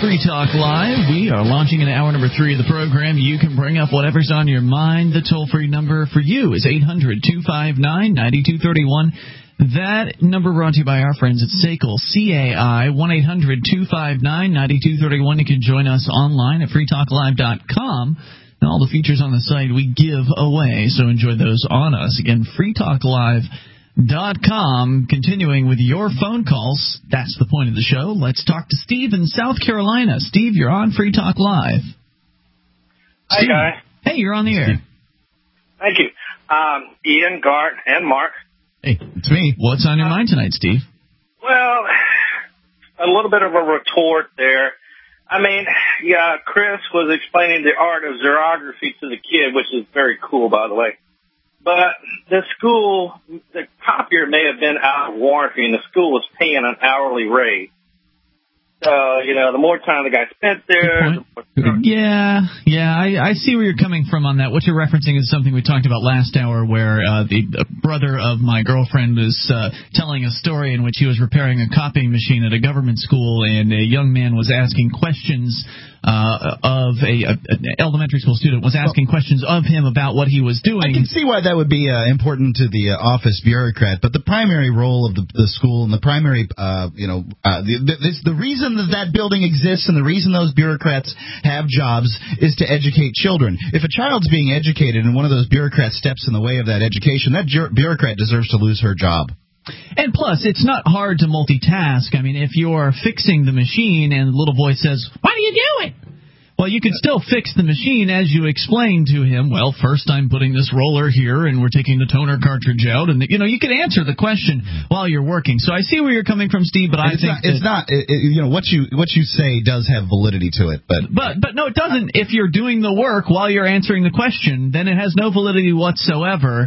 Free Talk Live. We are launching into hour number 3 of the program. You can bring up whatever's on your mind. The toll-free number for you is 800-259-9231. That number brought to you by our friends at SACL, CAI, 1-800-259-9231. You can join us online at freetalklive.com. And all the features on the site we give away, so enjoy those on us. Again, freetalklive.com. Continuing with your phone calls. That's the point of the show. Let's talk to Steve in South Carolina. Steve, you're on Free Talk Live. Hi, guys. Hey, you're on the air. Thank you. Ian, Gart, and Mark. Hey, it's me. What's on your mind tonight, Steve? Well, a little bit of a retort there. I mean, yeah, Chris was explaining the art of xerography to the kid, which is very cool, by the way. But the copier may have been out of warranty, and the school was paying an hourly rate. So, the more time the guy spent there, the more time. Yeah, I see where you're coming from on that. What you're referencing is something we talked about last hour where the brother of my girlfriend was telling a story in which he was repairing a copying machine at a government school, and a young man was asking questions of an elementary school student was asking questions of him about what he was doing. I can see why that would be important to the office bureaucrat, but the primary role of the school and the primary, the reason that building exists and the reason those bureaucrats have jobs is to educate children. If a child's being educated and one of those bureaucrats steps in the way of that education, that bureaucrat deserves to lose her job. And plus, it's not hard to multitask. I mean, if you're fixing the machine and the little boy says, "What are you doing?" Well, you can still fix the machine as you explain to him, well, first I'm putting this roller here and we're taking the toner cartridge out. And, you can answer the question while you're working. So I see where you're coming from, Steve, but what you say does have validity to it. But no, it doesn't. If you're doing the work while you're answering the question, then it has no validity whatsoever.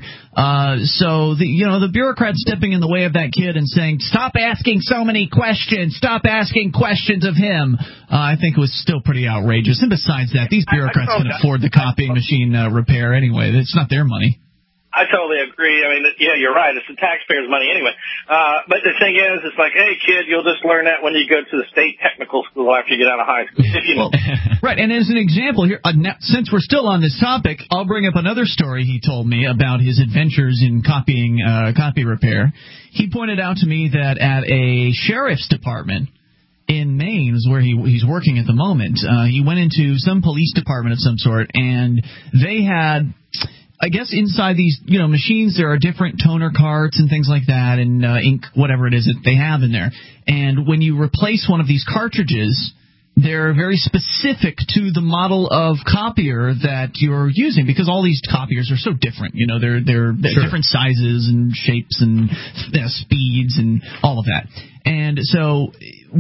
So the bureaucrat stepping in the way of that kid and saying, stop asking so many questions, stop asking questions of him, I think was still pretty outrageous. And besides that, these bureaucrats can afford the copying machine repair anyway. It's not their money. I totally agree. I mean, yeah, you're right. It's the taxpayers' money anyway. But the thing is, it's like, hey, kid, you'll just learn that when you go to the state technical school after you get out of high school. If you know. Right, and as an example here, since we're still on this topic, I'll bring up another story he told me about his adventures in copy repair. He pointed out to me that at a sheriff's department in Maine, where he's working at the moment, he went into some police department of some sort, and they had, I guess inside these machines there are different toner carts and things like that, and ink, whatever it is that they have in there. And when you replace one of these cartridges, they're very specific to the model of copier that you're using, because all these copiers are so different. They're sure. Different sizes and shapes and speeds and all of that. And so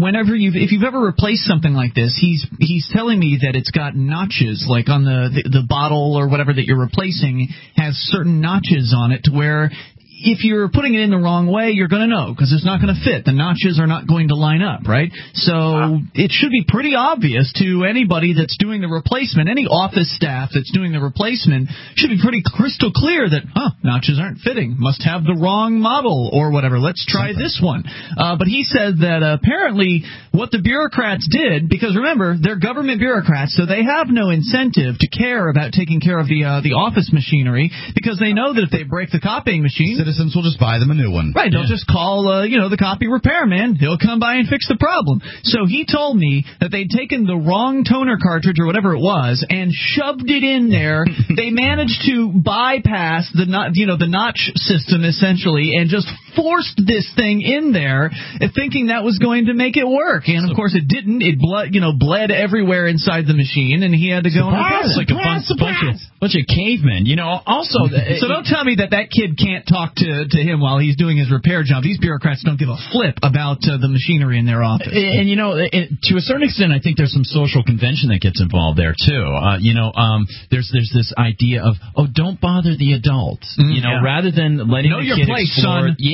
if you've ever replaced something like this, he's telling me that it's got notches, like on the bottle or whatever that you're replacing has certain notches on it to where if you're putting it in the wrong way, you're going to know, because it's not going to fit. The notches are not going to line up, right? So it should be pretty obvious to anybody that's doing the replacement. Any office staff that's doing the replacement should be pretty crystal clear that, notches aren't fitting. Must have the wrong model or whatever. Let's try this one. But he said that apparently what the bureaucrats did, because remember, they're government bureaucrats, so they have no incentive to care about taking care of the office machinery, because they know that if they break the copying machine, citizens will just buy them a new one. Right, they'll just call, the copy repairman. He'll come by and fix the problem. So he told me that they'd taken the wrong toner cartridge or whatever it was and shoved it in there. They managed to bypass the notch system, essentially, and just forced this thing in there, thinking that was going to make it work. And, of course, it didn't. It bled everywhere inside the machine, and he had to go and repair it. Like a bunch of cavemen. Also... So don't tell me that kid can't talk to him while he's doing his repair job. These bureaucrats don't give a flip about the machinery in their office. And to a certain extent, I think there's some social convention that gets involved there too. There's this idea of, don't bother the adults. Rather than letting the kid explore. Son. Yeah,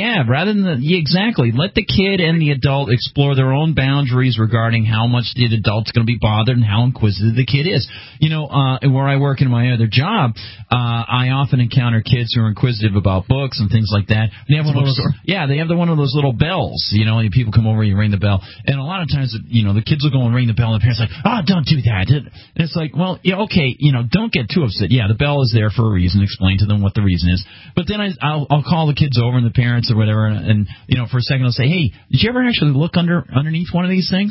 Yeah, rather than exactly. Let the kid and the adult explore their own boundaries regarding how much the adult's going to be bothered and how inquisitive the kid is. You know, where I work in my other job, I often encounter kids who are inquisitive about books and things like that. They have one of those, they have one of those little bells. You know, and people come over, you ring the bell, and a lot of times, you know, the kids will go and ring the bell, and the parents are like, "Oh, don't do that." And it's like, well, yeah, okay, you know, don't get too upset. Yeah, the bell is there for a reason. Explain to them what the reason is. But then I'll call the kids over and the parents or whatever, and you know, for a second I'll say, "Hey, did you ever actually look underneath one of these things?"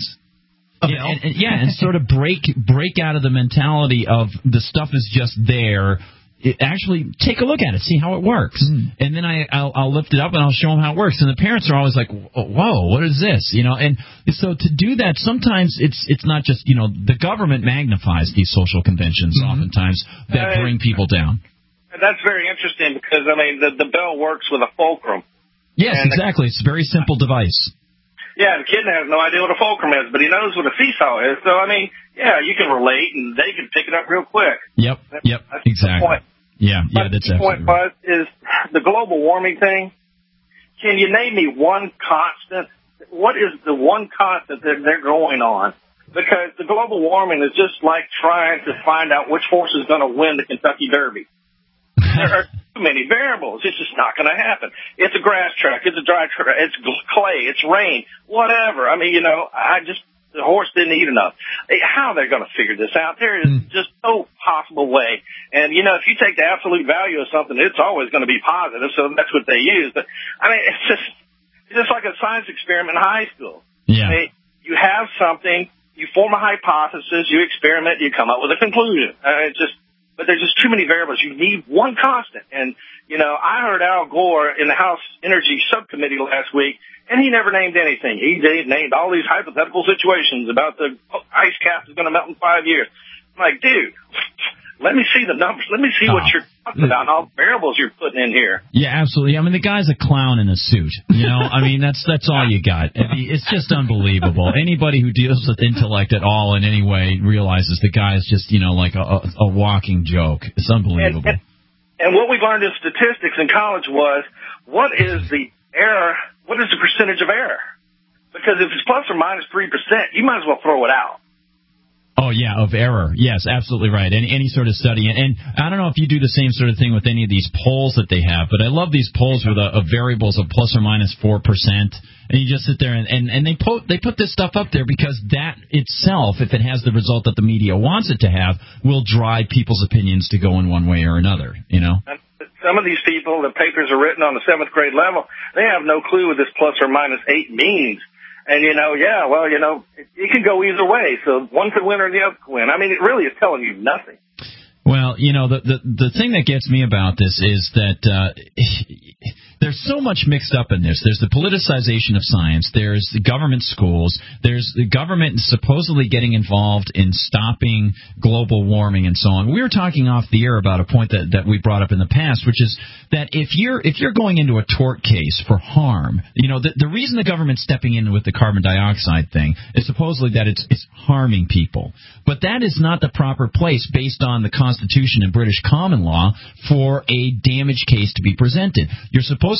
And sort of break out of the mentality of the stuff is just there. Actually, take a look at it, see how it works, and then I'll lift it up and I'll show them how it works. And the parents are always like, "Whoa, what is this?" You know, and so to do that, sometimes it's not just, you know, the government magnifies these social conventions oftentimes that bring people down. That's very interesting because I mean the bell works with a fulcrum. Yes, exactly. It's a very simple device. Yeah, the kid has no idea what a fulcrum is, but he knows what a seesaw is. So, I mean, yeah, you can relate, and they can pick it up real quick. Yep, that's exactly. The point. Yeah, that's the point, Buzz, is the global warming thing. Can you name me one constant? What is the one constant that they're going on? Because the global warming is just like trying to find out which horse is going to win the Kentucky Derby. There are too many variables. It's just not going to happen. It's a grass track. It's a dry track. It's clay. It's rain. Whatever. I mean, you know, the horse didn't eat enough. How they're going to figure this out? There is just no possible way. And, you know, if you take the absolute value of something, it's always going to be positive. So that's what they use. But, I mean, it's just like a science experiment in high school. Yeah. I mean, you have something, you form a hypothesis, you experiment, you come up with a conclusion. But there's just too many variables. You need one constant. And, you know, I heard Al Gore in the House Energy Subcommittee last week, and he never named anything. He named all these hypothetical situations about the ice cap is going to melt in 5 years. I'm like, dude, let me see the numbers. Let me see what you're talking about and all the variables you're putting in here. Yeah, absolutely. I mean, the guy's a clown in a suit. You know, I mean, that's all you got. It's just unbelievable. Anybody who deals with intellect at all in any way realizes the guy is just, you know, like a walking joke. It's unbelievable. And what we learned in statistics in college was, what is the error? What is the percentage of error? Because if it's plus or minus 3%, you might as well throw it out. Oh, yeah, of error. Yes, absolutely right. Any sort of study. And I don't know if you do the same sort of thing with any of these polls that they have, but I love these polls with variables of plus or minus 4%. And you just sit there and they put this stuff up there because that itself, if it has the result that the media wants it to have, will drive people's opinions to go in one way or another, you know? Some of these people, the papers are written on the 7th grade level, they have no clue what this plus or minus 8 means. And, you know, yeah, well, you know, it can go either way. So one could win or the other could win. I mean, it really is telling you nothing. Well, you know, the thing that gets me about this is that there's so much mixed up in this. There's the politicization of science. There's the government schools. There's the government supposedly getting involved in stopping global warming and so on. We were talking off the air about a point that we brought up in the past, which is that if you're going into a tort case for harm, you know, the reason the government's stepping in with the carbon dioxide thing is supposedly that it's harming people. But that is not the proper place based on the Constitution and British common law for a damage case to be presented. You're supposed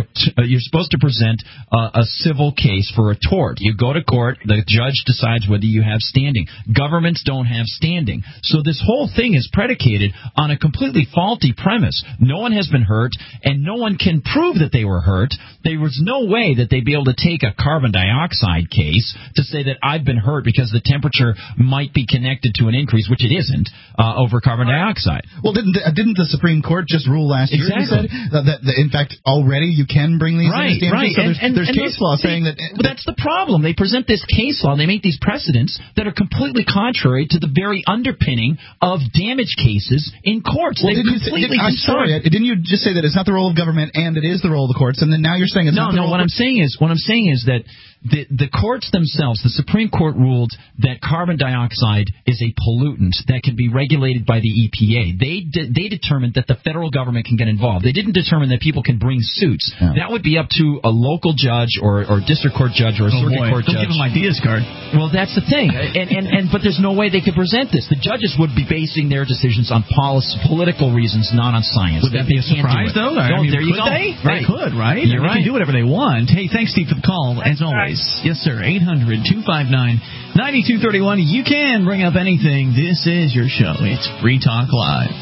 to present a civil case for a tort. You go to court, the judge decides whether you have standing. Governments don't have standing. So this whole thing is predicated on a completely faulty premise. No one has been hurt, and no one can prove that they were hurt. There was no way that they'd be able to take a carbon dioxide case to say that I've been hurt because the temperature might be connected to an increase, which it isn't, over carbon dioxide. Well, didn't the Supreme Court just rule last year? Exactly. That in fact, already you can bring these right, things. Right, So there's case law saying that. That's the problem. They present this case law. They make these precedents that are completely contrary to the very underpinning of damage cases in courts. Well, I'm sorry. Didn't you just say that it's not the role of government and it is the role of the courts? And then now you're saying it's not the role. What I'm saying is that the courts themselves, the Supreme Court ruled that carbon dioxide is a pollutant that can be regulated by the the EPA. They determined that the federal government can get involved. They didn't determine that people can bring suits. Yeah. That would be up to a local judge or district court judge or a circuit court Don't judge. give them ideas card. Well, that's the thing. But there's no way they could present this. The judges would be basing their decisions on political reasons, not on science. Would that be a surprise, though? There you go. They could, right? You're right. They can do whatever they want. Hey, thanks, Steve, for the call, as always. Yes, sir. 800-259-9231. You can bring up anything. This is your show. It's Free Talk Live.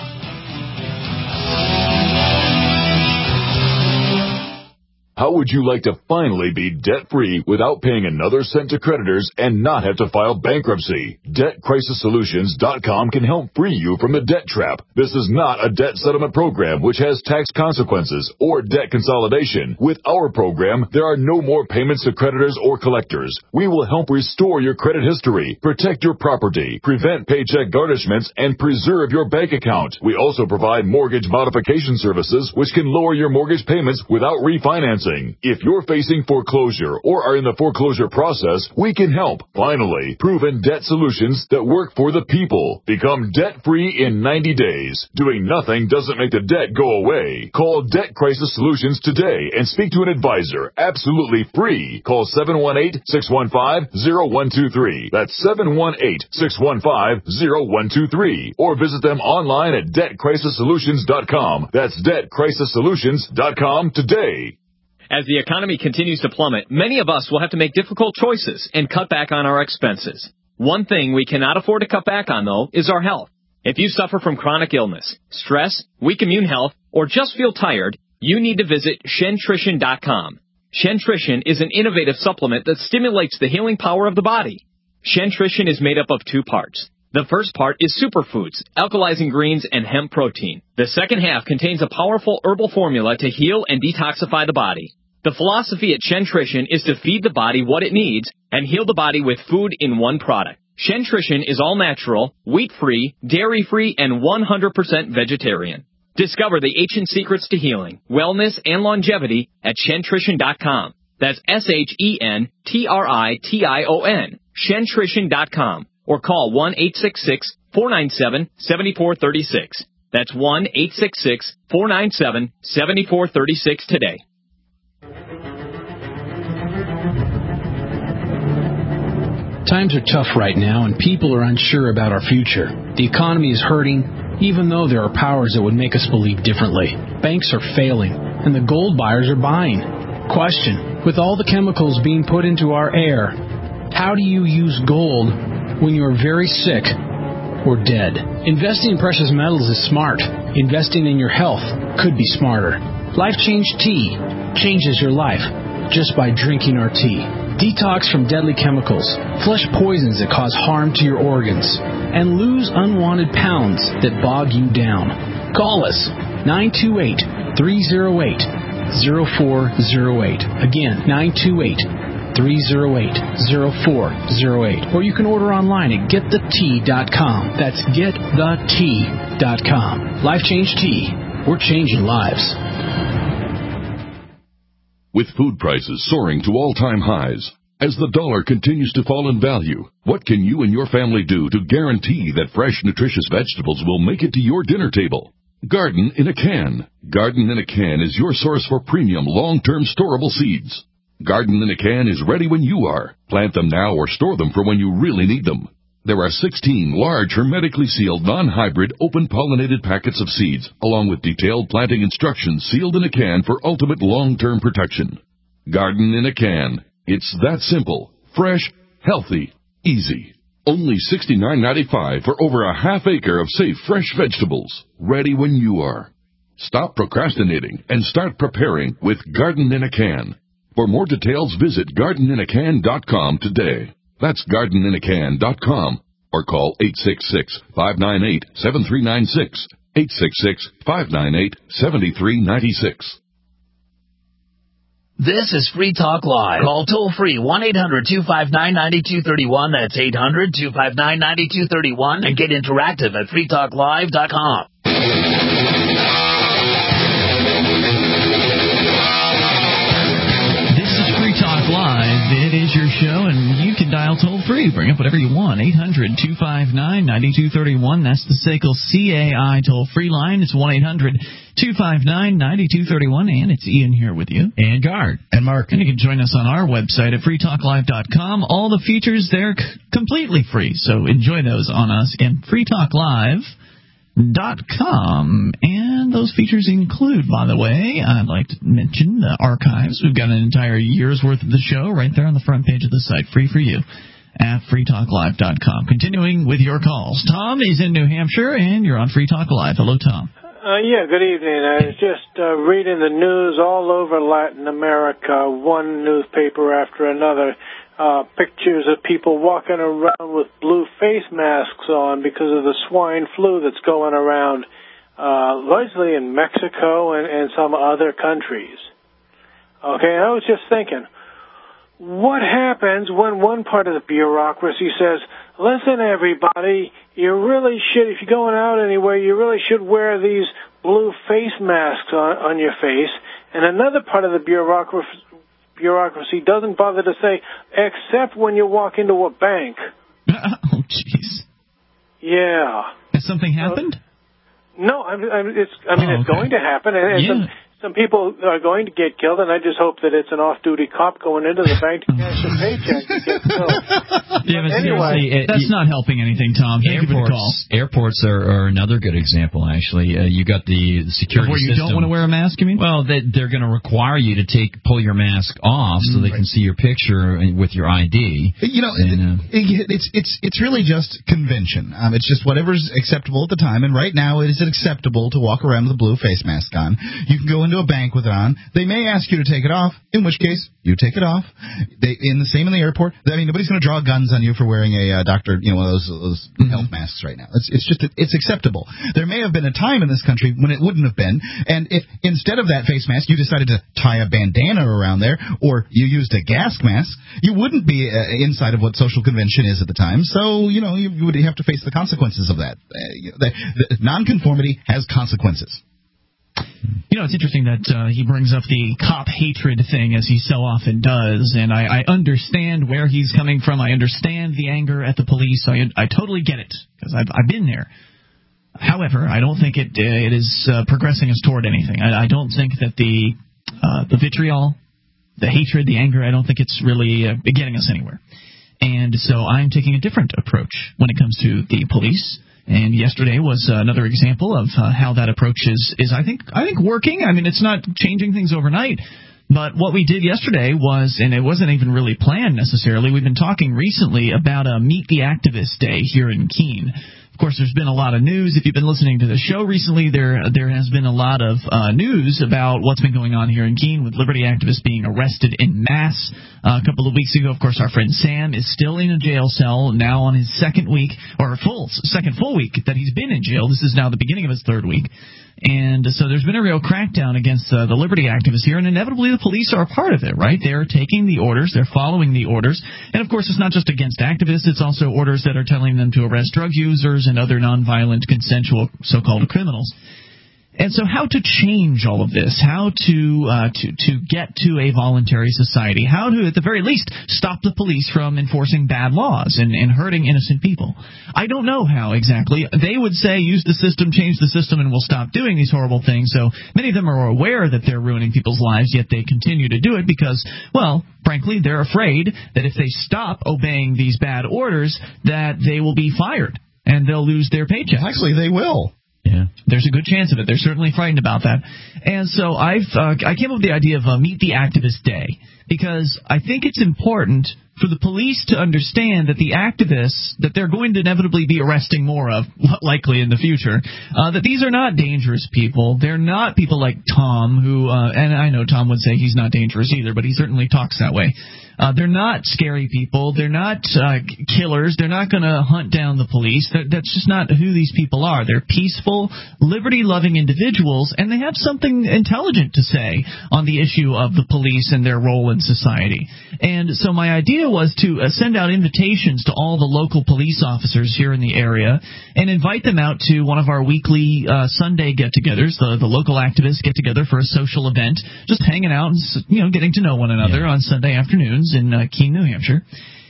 How would you like to finally be debt-free without paying another cent to creditors and not have to file bankruptcy? DebtCrisisSolutions.com can help free you from the debt trap. This is not a debt settlement program which has tax consequences or debt consolidation. With our program, there are no more payments to creditors or collectors. We will help restore your credit history, protect your property, prevent paycheck garnishments, and preserve your bank account. We also provide mortgage modification services which can lower your mortgage payments without refinancing. If you're facing foreclosure or are in the foreclosure process, we can help. Finally, proven debt solutions that work for the people. Become debt-free in 90 days. Doing nothing doesn't make the debt go away. Call Debt Crisis Solutions today and speak to an advisor. Absolutely free. Call 718-615-0123. That's 718-615-0123. Or visit them online at DebtCrisisSolutions.com. That's DebtCrisisSolutions.com today. As the economy continues to plummet, many of us will have to make difficult choices and cut back on our expenses. One thing we cannot afford to cut back on, though, is our health. If you suffer from chronic illness, stress, weak immune health, or just feel tired, you need to visit Shentrition.com. Shentrition is an innovative supplement that stimulates the healing power of the body. Shentrition is made up of 2 parts. The first part is superfoods, alkalizing greens, and hemp protein. The second half contains a powerful herbal formula to heal and detoxify the body. The philosophy at Shentrition is to feed the body what it needs and heal the body with food in one product. Shentrition is all natural, wheat-free, dairy-free, and 100% vegetarian. Discover the ancient secrets to healing, wellness, and longevity at Shentrition.com. That's Shentrition, Shentrition.com. Or call 1-866-497-7436. That's 1-866-497-7436 today. Times are tough right now, and people are unsure about our future. The economy is hurting, even though there are powers that would make us believe differently. Banks are failing, and the gold buyers are buying. Question: with all the chemicals being put into our air, how do you use gold when you are very sick or dead? Investing in precious metals is smart. Investing in your health could be smarter. Life Change Tea changes your life just by drinking our tea. Detox from deadly chemicals, flush poisons that cause harm to your organs, and lose unwanted pounds that bog you down. Call us 928-308-0408. Again, 928-308-0408. Or you can order online at getthetea.com. That's getthetea.com. Life Change Tea. We're changing lives. With food prices soaring to all-time highs, as the dollar continues to fall in value, what can you and your family do to guarantee that fresh, nutritious vegetables will make it to your dinner table? Garden in a Can. Garden in a Can is your source for premium, long-term storable seeds. Garden in a Can is ready when you are. Plant them now or store them for when you really need them. There are 16 large, hermetically sealed, non-hybrid, open-pollinated packets of seeds, along with detailed planting instructions sealed in a can for ultimate long-term protection. Garden in a Can. It's that simple, fresh, healthy, easy. Only $69.95 for over a half acre of safe, fresh vegetables, ready when you are. Stop procrastinating and start preparing with Garden in a Can. For more details, visit gardeninacan.com today. That's gardeninacan.com or call 866-598-7396, 866-598-7396. This is Free Talk Live. Call toll-free 1-800-259-9231. That's 800-259-9231. And get interactive at freetalklive.com. This is Free Talk Live. Live. It is your show, and you can dial toll-free. Bring up whatever you want. 800-259-9231. That's the SACL CAI toll-free line. It's 1-800-259-9231. And it's Ian here with you. And Guard. And Mark. And you can join us on our website at freetalklive.com. All the features there completely free, so enjoy those on us and freetalklive.com. And those features include, by the way, I'd like to mention the archives. We've got an entire year's worth of the show right there on the front page of the site, free for you, at freetalklive.com. Continuing with your calls. Tom is in New Hampshire, and you're on Free Talk Live. Hello, Tom. Yeah, good evening. I was just reading the news all over Latin America, one newspaper after another. Pictures of people walking around with blue face masks on because of the swine flu that's going around, largely in Mexico and some other countries. Okay, and I was just thinking, what happens when one part of the bureaucracy says, listen, everybody, you really should, if you're going out anywhere, you really should wear these blue face masks on your face, and another part of the bureaucracy doesn't bother to say, except when you walk into a bank. Oh, jeez. Yeah. Has something happened? No, it's going to happen, and yeah. Some people are going to get killed, and I just hope that it's an off-duty cop going into the bank to cash a paycheck to get killed. Yeah, but anyway, that's not helping anything, Tom. Thank you for the call. Airports are another good example, actually. You got the security where you system. don't want to wear a mask, you mean? Well, they're going to require you to pull your mask off so they can see your picture with your ID. You know, it's really just convention. It's just whatever's acceptable at the time, and right now it is acceptable to walk around with a blue face mask on. You can go into a bank with it on. They may ask you to take it off, in which case you take it off. In the airport. I mean, nobody's going to draw guns on you for wearing a doctor, one of those health masks right now. It's acceptable. There may have been a time in this country when it wouldn't have been, and if instead of that face mask you decided to tie a bandana around there, or you used a gas mask, you wouldn't be inside of what social convention is at the time. So you would have to face the consequences of that. The nonconformity has consequences. It's interesting that he brings up the cop hatred thing, as he so often does, and I understand where he's coming from. I understand the anger at the police. I totally get it, because I've been there. However, I don't think it is progressing us toward anything. I don't think that the vitriol, the hatred, the anger, I don't think it's really getting us anywhere. And so I'm taking a different approach when it comes to the police. And yesterday was another example of how that approach is I think working. I mean, it's not changing things overnight. But what we did yesterday was, and it wasn't even really planned necessarily, we've been talking recently about a Meet the Activist Day here in Keene. Of course, there's been a lot of news. If you've been listening to the show recently, there has been a lot of news about what's been going on here in Keene with liberty activists being arrested en masse. A couple of weeks ago, of course, our friend Sam is still in a jail cell, now on his second full week that he's been in jail. This is now the beginning of his third week. And so there's been a real crackdown against the liberty activists here, and inevitably the police are a part of it, right? They're taking the orders, they're following the orders, and of course it's not just against activists, it's also orders that are telling them to arrest drug users and other nonviolent, consensual so-called criminals. And so how to change all of this, how to get to a voluntary society, how to, at the very least, stop the police from enforcing bad laws and hurting innocent people. I don't know how exactly. They would say use the system, change the system, and we'll stop doing these horrible things. So many of them are aware that they're ruining people's lives, yet they continue to do it because, well, frankly, they're afraid that if they stop obeying these bad orders, that they will be fired and they'll lose their paychecks. Actually, they will. Yeah, there's a good chance of it. They're certainly frightened about that. And so I came up with the idea of Meet the Activist Day because I think it's important for the police to understand that the activists that they're going to inevitably be arresting more of, likely in the future, that these are not dangerous people. They're not people like Tom, who, and I know Tom would say he's not dangerous either, but he certainly talks that way. They're not scary people. They're not killers. They're not going to hunt down the police. That's just not who these people are. They're peaceful, liberty-loving individuals, and they have something intelligent to say on the issue of the police and their role in society. And so my idea idea was to send out invitations to all the local police officers here in the area and invite them out to one of our weekly Sunday get-togethers. The local activists get together for a social event, just hanging out and getting to know one another on Sunday afternoons in Keene, New Hampshire.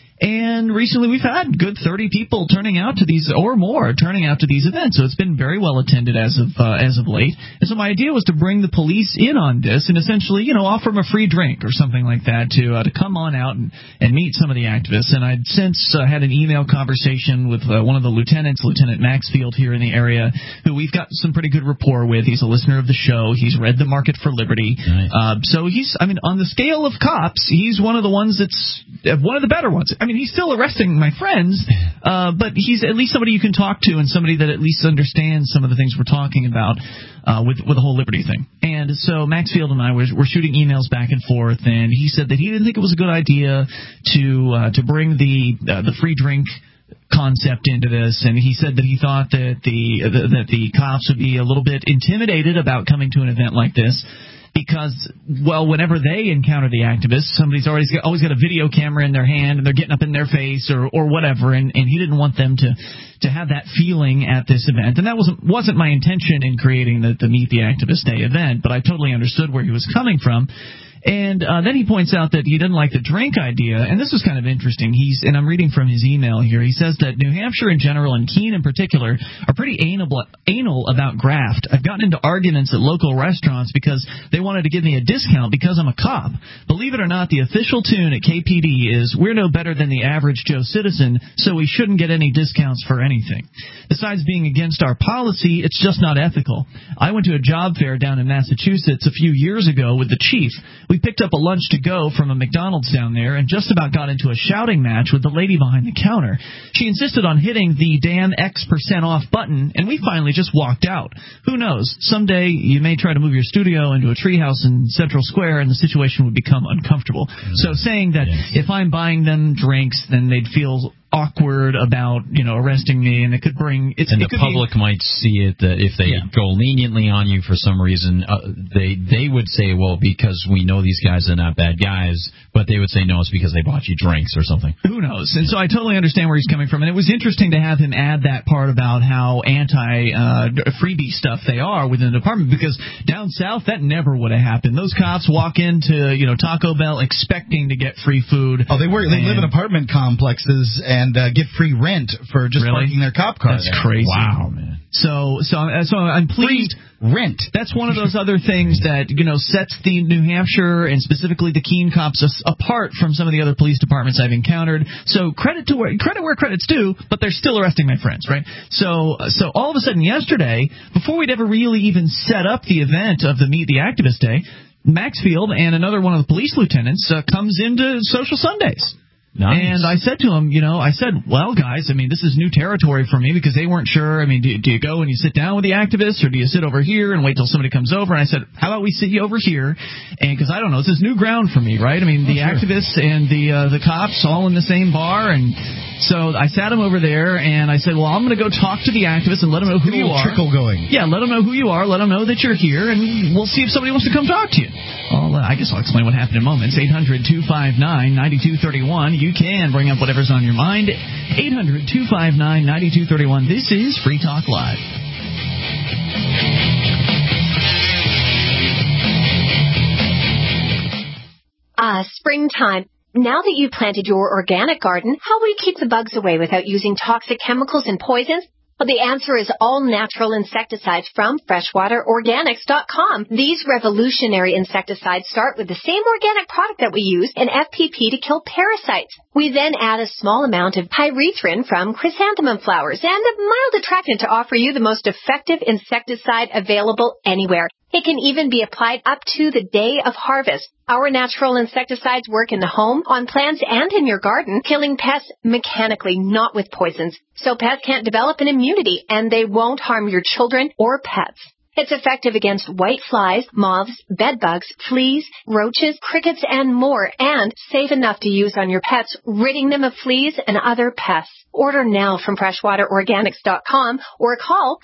And recently we've had good 30 people turning out to these, or more, turning out to these events. So it's been very well attended as of late. And so my idea was to bring the police in on this and essentially, offer them a free drink or something like that to come on out and meet some of the activists. And I'd since had an email conversation with one of the lieutenants, Lieutenant Maxfield here in the area, who we've got some pretty good rapport with. He's a listener of the show. He's read The Market for Liberty. Nice. So on the scale of cops, he's one of the ones that's one of the better ones. He's still arresting my friends, but he's at least somebody you can talk to and somebody that at least understands some of the things we're talking about with the whole liberty thing. And so Maxfield and I were shooting emails back and forth, and he said that he didn't think it was a good idea to bring the free drink concept into this, and he said that he thought that the cops would be a little bit intimidated about coming to an event like this. Because, whenever they encounter the activists, somebody's always got a video camera in their hand, and they're getting up in their face or whatever, and he didn't want them to have that feeling at this event. And that wasn't my intention in creating the Meet the Activist Day event, but I totally understood where he was coming from. And then he points out that he didn't like the drink idea, and this is kind of interesting. And I'm reading from his email here. He says that New Hampshire in general and Keene in particular are pretty anal about graft. I've gotten into arguments at local restaurants because they wanted to give me a discount because I'm a cop. Believe it or not, the official tune at KPD is, "We're no better than the average Joe citizen, so we shouldn't get any discounts for anything." Besides being against our policy, it's just not ethical. I went to a job fair down in Massachusetts a few years ago with the chief. We picked up a lunch to go from a McDonald's down there and just about got into a shouting match with the lady behind the counter. She insisted on hitting the damn X% off button, and we finally just walked out. Who knows? Someday you may try to move your studio into a treehouse in Central Square, and the situation would become uncomfortable. So saying that if I'm buying them drinks, then they'd feel awkward about arresting me, and it could bring the public might see it that if they go leniently on you for some reason, they would say, well, because we know these guys are not bad guys, but they would say no, it's because they bought you drinks or something. Who knows? And so I totally understand where he's coming from, and it was interesting to have him add that part about how anti-freebie stuff they are within the department, because down south that never would have happened. Those cops walk into Taco Bell expecting to get free food. Oh, they live in apartment complexes and get free rent for just parking their cop car. That's crazy. Wow, man. So I'm pleased. Free rent. That's one of those other things that sets the New Hampshire and specifically the Keene cops apart from some of the other police departments I've encountered. So credit where credit's due, but they're still arresting my friends, right? So all of a sudden yesterday, before we'd ever really even set up the event of the Meet the Activist Day, Maxfield and another one of the police lieutenants comes into Social Sundays. Nice. And I said to him, well, guys, this is new territory for me because they weren't sure. Do you go and you sit down with the activists, or do you sit over here and wait till somebody comes over? And I said, how about we sit you over here? And because I don't know, this is new ground for me, right? The activists and the cops all in the same bar, and so I sat him over there, and I said, well, I'm going to go talk to the activists and let them know who you are. Trickle going. Yeah, let them know who you are. Let them know that you're here, and we'll see if somebody wants to come talk to you. I guess I'll explain what happened in moments. 800-259-9231. You can bring up whatever's on your mind. 800-259-9231. This is Free Talk Live. Springtime. Now that you've planted your organic garden, how will you keep the bugs away without using toxic chemicals and poisons? Well, the answer is all natural insecticides from freshwaterorganics.com. These revolutionary insecticides start with the same organic product that we use in FPP to kill parasites. We then add a small amount of pyrethrin from chrysanthemum flowers and a mild attractant to offer you the most effective insecticide available anywhere. It can even be applied up to the day of harvest. Our natural insecticides work in the home, on plants, and in your garden, killing pests mechanically, not with poisons. So pests can't develop an immunity, and they won't harm your children or pets. It's effective against white flies, moths, bedbugs, fleas, roaches, crickets, and more, and safe enough to use on your pets, ridding them of fleas and other pests. Order now from freshwaterorganics.com or call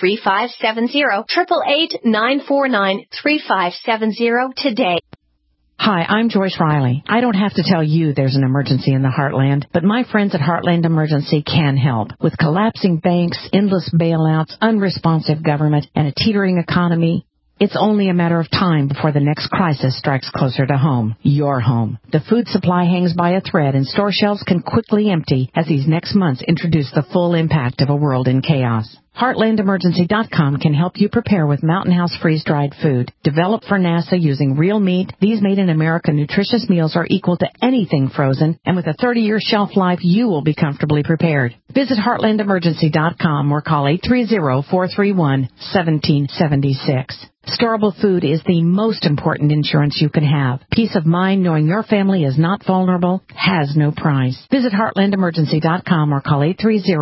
888-949-3570, 888-949-3570 today. Hi, I'm Joyce Riley. I don't have to tell you there's an emergency in the Heartland, but my friends at Heartland Emergency can help. With collapsing banks, endless bailouts, unresponsive government, and a teetering economy, it's only a matter of time before the next crisis strikes closer to home, your home. The food supply hangs by a thread, and store shelves can quickly empty as these next months introduce the full impact of a world in chaos. HeartlandEmergency.com can help you prepare with Mountain House freeze-dried food. Developed for NASA using real meat, these made-in-America nutritious meals are equal to anything frozen, and with a 30-year shelf life, you will be comfortably prepared. Visit HeartlandEmergency.com or call 830-431-1776. Storable food is the most important insurance you can have. Peace of mind knowing your family is not vulnerable has no price. Visit HeartlandEmergency.com or call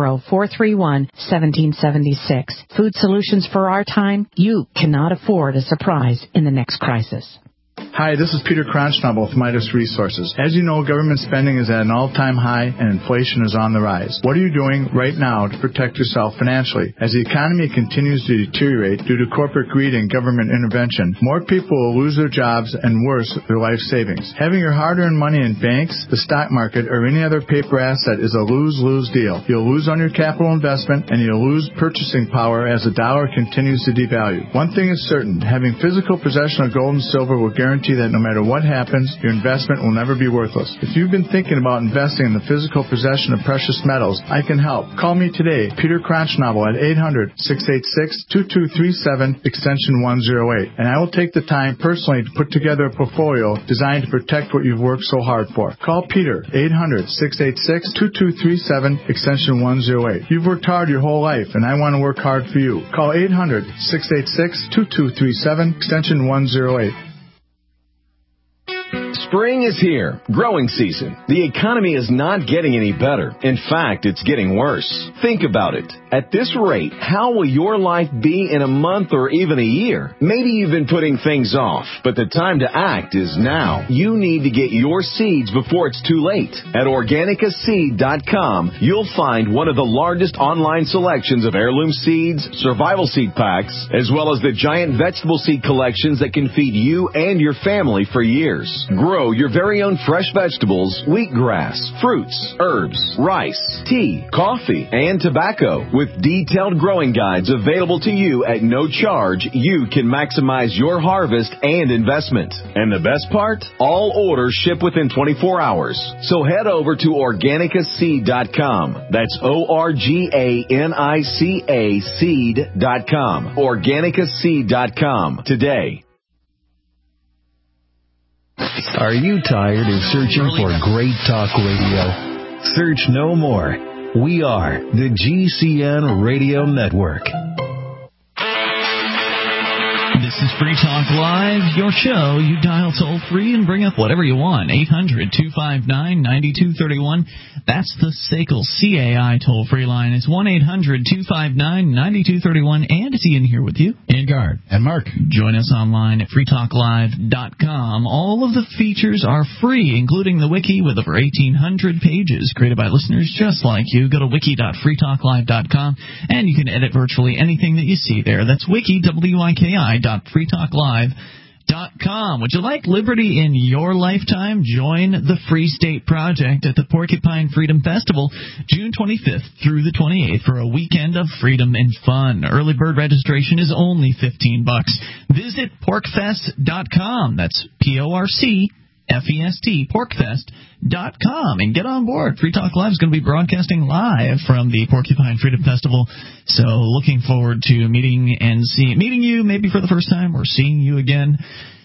830-431-1776. Food solutions for our time. You cannot afford a surprise in the next crisis. Hi, this is Peter Kronschnabel with Midas Resources. As you know, government spending is at an all-time high and inflation is on the rise. What are you doing right now to protect yourself financially? As the economy continues to deteriorate due to corporate greed and government intervention, more people will lose their jobs and worse, their life savings. Having your hard-earned money in banks, the stock market, or any other paper asset is a lose-lose deal. You'll lose on your capital investment and you'll lose purchasing power as the dollar continues to devalue. One thing is certain, having physical possession of gold and silver will guarantee that no matter what happens, your investment will never be worthless. If you've been thinking about investing in the physical possession of precious metals, I can help. Call me today, Peter Kronschnabel, at 800-686-2237, extension 108, and I will take the time personally to put together a portfolio designed to protect what you've worked so hard for. Call Peter, 800-686-2237, extension 108. You've worked hard your whole life, and I want to work hard for you. Call 800-686-2237, extension 108. Spring is here. Growing season. The economy is not getting any better. In fact, it's getting worse. Think about it. At this rate, how will your life be in a month or even a year? Maybe you've been putting things off, but the time to act is now. You need to get your seeds before it's too late. At OrganicaSeed.com, you'll find one of the largest online selections of heirloom seeds, survival seed packs, as well as the giant vegetable seed collections that can feed you and your family for years. Grow your very own fresh vegetables, wheatgrass, fruits, herbs, rice, tea, coffee, and tobacco. With detailed growing guides available to you at no charge, you can maximize your harvest and investment. And the best part? All orders ship within 24 hours. So head over to OrganicaSeed.com. That's ORGANICA seed.com. OrganicaSeed.com today. Are you tired of searching for great talk radio? Search no more. We are the GCN Radio Network. This is Free Talk Live, your show. You dial toll-free and bring up whatever you want. 800-259-9231. That's the SACL CAI toll-free line. It's 1-800-259-9231. And it's Ian here with you. And Guard. And Mark. Join us online at freetalklive.com. All of the features are free, including the wiki with over 1,800 pages created by listeners just like you. Go to wiki.freetalklive.com, and you can edit virtually anything that you see there. That's wiki, wiki.freetalklive.com. Would you like liberty in your lifetime? Join the Free State Project at the Porcupine Freedom Festival, June 25th through the 28th, for a weekend of freedom and fun. Early bird registration is only $15. Visit porcfest.com. That's PORCFEST, porcfest.com, and get on board. Free Talk Live is going to be broadcasting live from the Porcupine Freedom Festival, so looking forward to meeting you maybe for the first time or seeing you again.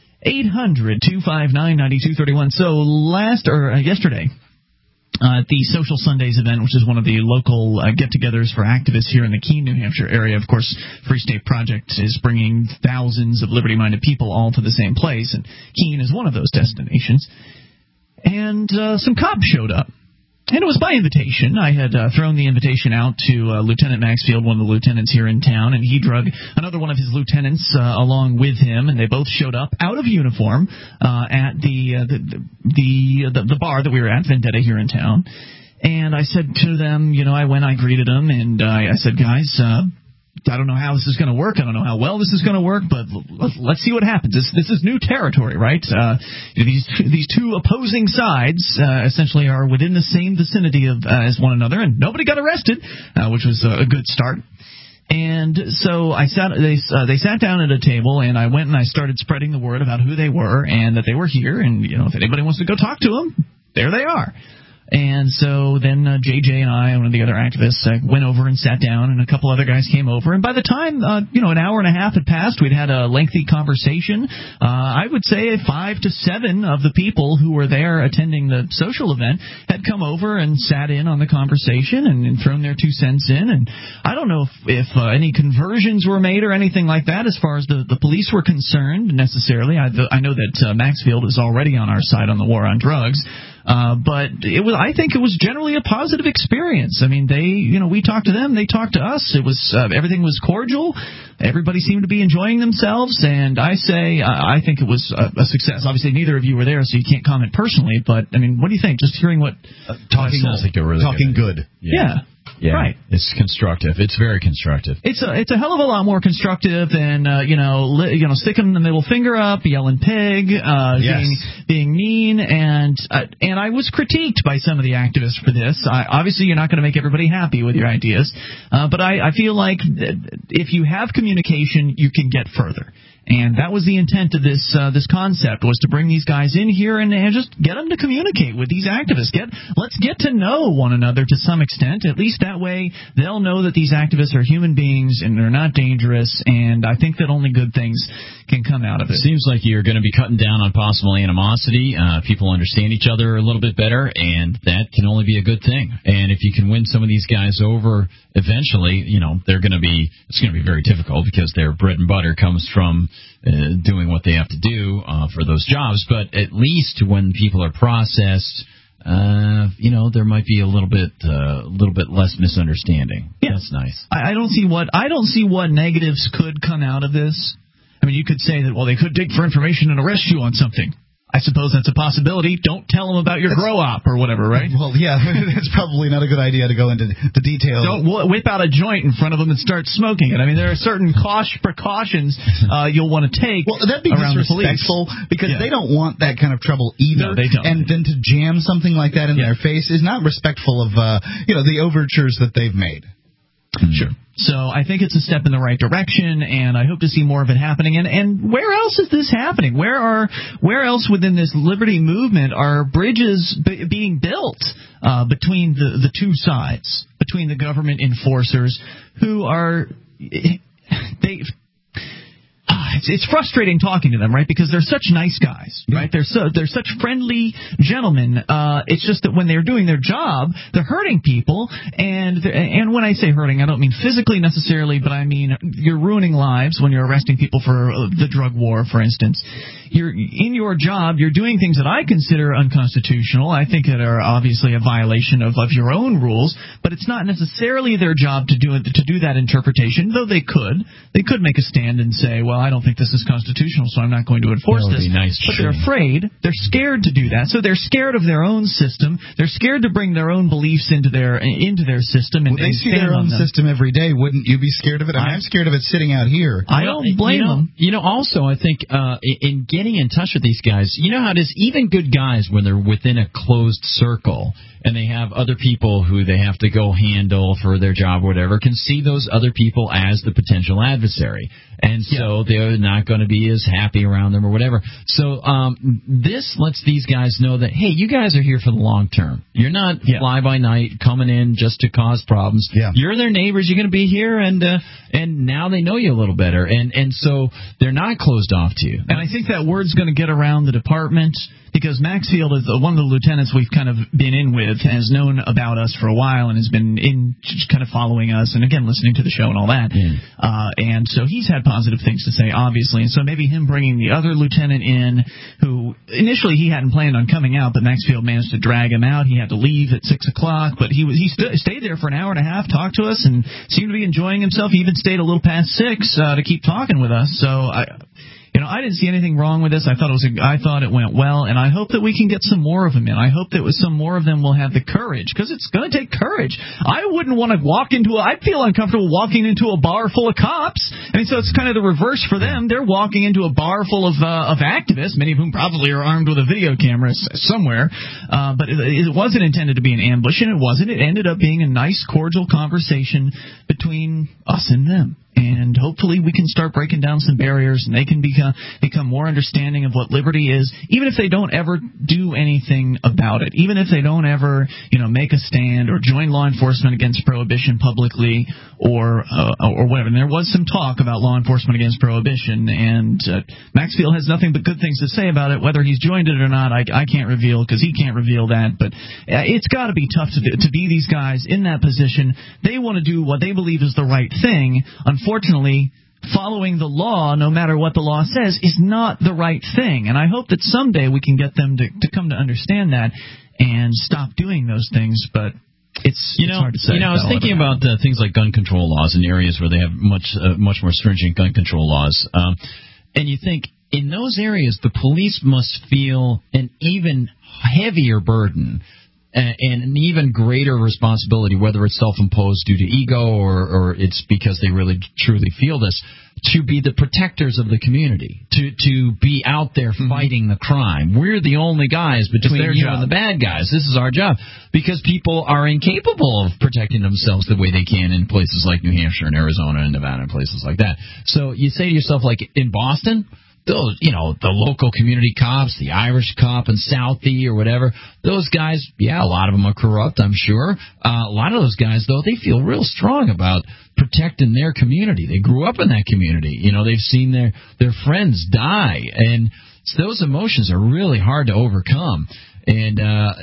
800-259-9231. So yesterday, at the Social Sundays event, which is one of the local get-togethers for activists here in the Keene, New Hampshire area. Of course, Free State Project is bringing thousands of liberty-minded people all to the same place, and Keene is one of those destinations. And some cops showed up. And it was by invitation. I had thrown the invitation out to Lieutenant Maxfield, one of the lieutenants here in town, and he drug another one of his lieutenants along with him, and they both showed up out of uniform at the bar that we were at, Vendetta, here in town. And I said to them, I greeted them, and I said, guys, I don't know how this is going to work. I don't know how well this is going to work, but let's see what happens. This is new territory, right? These two opposing sides essentially are within the same vicinity of as one another, and nobody got arrested, which was a good start. And so they sat down at a table, and I went and I started spreading the word about who they were and that they were here, and if anybody wants to go talk to them, there they are. And so then JJ and I, one of the other activists, went over and sat down, and a couple other guys came over. And by the time, an hour and a half had passed, we'd had a lengthy conversation. I would say 5 to 7 of the people who were there attending the social event had come over and sat in on the conversation and thrown their 2 cents in. And I don't know if any conversions were made or anything like that as far as the police were concerned necessarily. I know that Maxfield is already on our side on the war on drugs. But I think it was generally a positive experience. I mean, we talked to them, they talked to us. It was, everything was cordial. Everybody seemed to be enjoying themselves. And I think it was a success. Obviously, neither of you were there, so you can't comment personally. But, I mean, what do you think? Just hearing what, sounds like a really good. Yeah. Yeah, right. It's constructive. It's very constructive. It's a hell of a lot more constructive than sticking the middle finger up, yelling pig, being mean, and I was critiqued by some of the activists for this. Obviously, you're not going to make everybody happy with your ideas, but I feel like if you have communication, you can get further. And that was the intent of this concept, was to bring these guys in here and just get them to communicate with these activists. Let's get to know one another to some extent. At least that way they'll know that these activists are human beings and they're not dangerous. And I think that only good things can come out of it. It seems like you're going to be cutting down on possible animosity. People understand each other a little bit better, and that can only be a good thing. And if you can win some of these guys over eventually, it's going to be very difficult because their bread and butter comes from doing what they have to do for those jobs. But at least when people are processed, there might be a little bit less misunderstanding. Yeah. That's nice. I don't see what negatives could come out of this. I mean, you could say that, well, they could dig for information and arrest you on something. I suppose that's a possibility. Don't tell them about your grow-op or whatever, right? Well, yeah, it's probably not a good idea to go into the details. Don't whip out a joint in front of them and start smoking it. I mean, there are certain precautions you'll want to take that'd be around the police. Disrespectful because they don't want that kind of trouble either. No, they don't. And then to jam something like that in their face is not respectful of the overtures that they've made. Sure. So I think it's a step in the right direction, and I hope to see more of it happening. And where else is this happening? Where else within this liberty movement are bridges being built between the two sides, between the government enforcers who are It's frustrating talking to them, right? Because they're such nice guys, right? They're such friendly gentlemen. It's just that when they're doing their job, they're hurting people, and when I say hurting, I don't mean physically necessarily, but I mean you're ruining lives when you're arresting people for the drug war, for instance. You're in your job, you're doing things that I consider unconstitutional. I think that are obviously a violation of your own rules, but it's not necessarily their job to do that interpretation, though they could make a stand and say, well, I don't think this is constitutional, so I'm not going to enforce this. But they're afraid. They're scared to do that. So they're scared of their own system. They're scared to bring their own beliefs into their system. And they see their own system every day. Wouldn't you be scared of it? I'm scared of it sitting out here. I don't blame them. Also, I think in getting in touch with these guys, you know how it is, even good guys, when they're within a closed circle and they have other people who they have to go handle for their job or whatever, can see those other people as the potential adversary. And so they're not going to be as happy around them or whatever. So this lets these guys know that, hey, you guys are here for the long term. You're not fly-by-night coming in just to cause problems. Yeah. You're their neighbors. You're going to be here, and now they know you a little better. And so they're not closed off to you. And I think that word's going to get around the department, because Maxfield is one of the lieutenants we've kind of been in with, has known about us for a while and has been in kind of following us and, again, listening to the show and all that. And so he's had positive things to say, obviously. And so maybe him bringing the other lieutenant in, who initially he hadn't planned on coming out, but Maxfield managed to drag him out. He had to leave at 6 o'clock, but he stayed there for an hour and a half, talked to us, and seemed to be enjoying himself. He even stayed a little past 6 to keep talking with us. So I didn't see anything wrong with this. I thought it went well, and I hope that we can get some more of them in. I hope that some more of them will have the courage, because it's going to take courage. I wouldn't want to I'd feel uncomfortable walking into a bar full of cops. I mean, so it's kind of the reverse for them. They're walking into a bar full of activists, many of whom probably are armed with a video camera somewhere. But it wasn't intended to be an ambush, and it wasn't. It ended up being a nice, cordial conversation between us and them. And hopefully we can start breaking down some barriers, and they can become more understanding of what liberty is, even if they don't ever do anything about it, even if they don't ever, make a stand or join law enforcement against prohibition publicly or whatever. And there was some talk about law enforcement against prohibition, and Maxfield has nothing but good things to say about it. Whether he's joined it or not, I can't reveal, because he can't reveal that. But it's got to be tough to be these guys in that position. They want to do what they believe is the right thing. Unfortunately, following the law, no matter what the law says, is not the right thing. And I hope that someday we can get them to come to understand that and stop doing those things. But it's hard to say. I was thinking about things like gun control laws in areas where they have much more stringent gun control laws. And you think, in those areas, the police must feel an even heavier burden and an even greater responsibility, whether it's self-imposed due to ego or it's because they really truly feel this, to be the protectors of the community, to be out there fighting the crime. We're the only guys between you and the bad guys. This is our job, because people are incapable of protecting themselves the way they can in places like New Hampshire and Arizona and Nevada and places like that. So you say to yourself, like in Boston, those, the local community cops, the Irish cop in Southie or whatever, those guys, a lot of them are corrupt, I'm sure. A lot of those guys, though, they feel real strong about protecting their community. They grew up in that community. They've seen their friends die, and those emotions are really hard to overcome. And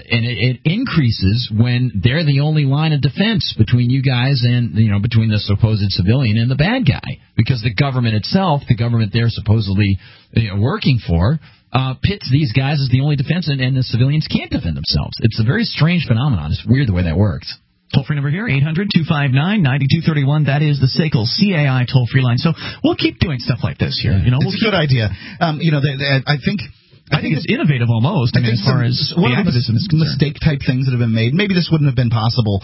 it increases when they're the only line of defense between you guys and, between the supposed civilian and the bad guy. Because the government itself, the government they're supposedly working for, pits these guys as the only defense, and the civilians can't defend themselves. It's a very strange phenomenon. It's weird the way that works. Toll-free number here, 800-259-9231. That is the SACL CAI toll-free line. So we'll keep doing stuff like this here. It's a good idea. I think it's innovative almost. As far as the activism is concerned. Mistake-type things that have been made. Maybe this wouldn't have been possible.